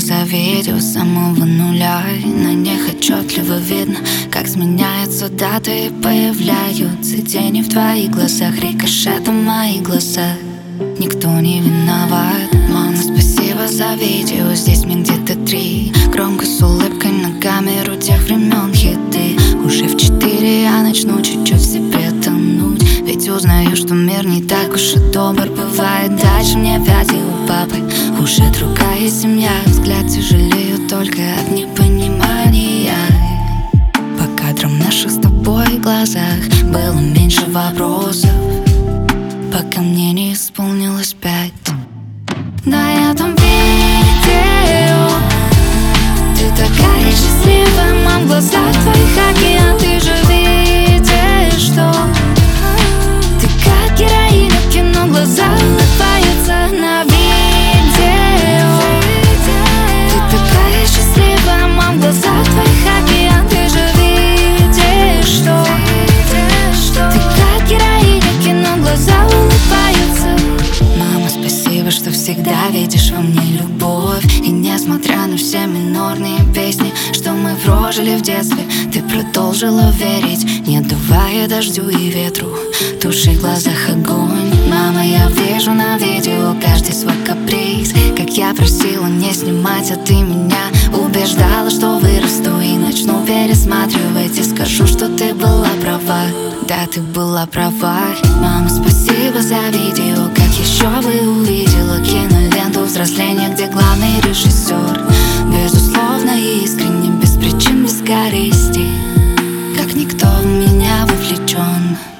за видео с самого нуля, и на них отчетливо видно, как сменяются даты и появляются тени в твоих глазах, рикошетом мои глаза. Никто не виноват. Мама, спасибо за видео, здесь мне где-то 3. Громко с улыбкой на камеру тех времен хиты. Уже в 4 я начну чуть-чуть в себе тонуть, ведь узнаю, что мир не так уж и добр бывает. Дальше мне опять и у папы уже другая семья. Взгляд тяжелею только от непонимания. По кадрам наших с тобой глазах было меньше вопросов, пока мне не исполнилось 5. На этом видео ты такая счастливая, мам, в глазах твоих океан. Ты же видишь, что ты как героиня в кино, глаза улыбаются на видео. Ты такая счастливая, мам, в глазах твоих океан. Ты же видишь, что ты как героиня в кино, глаза улыбаются. Мама, спасибо, что всегда видишь во мне любовь. И несмотря на все минорные песни, что мы прожили в детстве, ты продолжила верить, не давая дождю и ветру тушить в глазах огонь. Мама, я вижу на видео каждый свой каприз, как я просила не снимать, а ты меня убеждала, что вырасту и начну пересматривать, и скажу, что ты была права. Да, ты была права. Мама, спасибо за видео, как еще бы увидела киноленту взросления, где главный режиссер безусловно и искренне, без причин, без корысти, как никто в меня вовлечен.